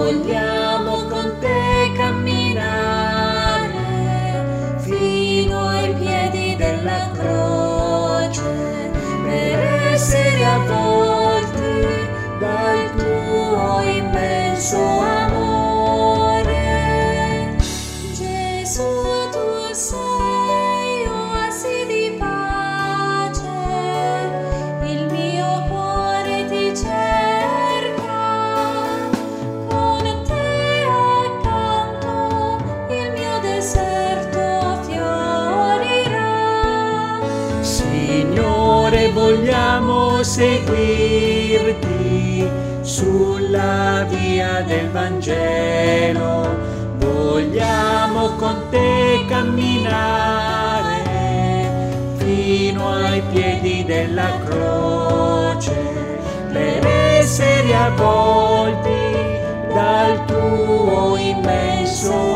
Vogliamo con te camminare fino ai piedi della croce per essere avvolti dal tuo immenso amore. Gesù, tu sei oasi di pace, il mio cuore ti cerca, con te accanto il mio deserto fiorirà. Signore, vogliamo seguirti sulla via del Vangelo, vogliamo con te camminare fino ai piedi della croce per essere avvolti dal tuo immenso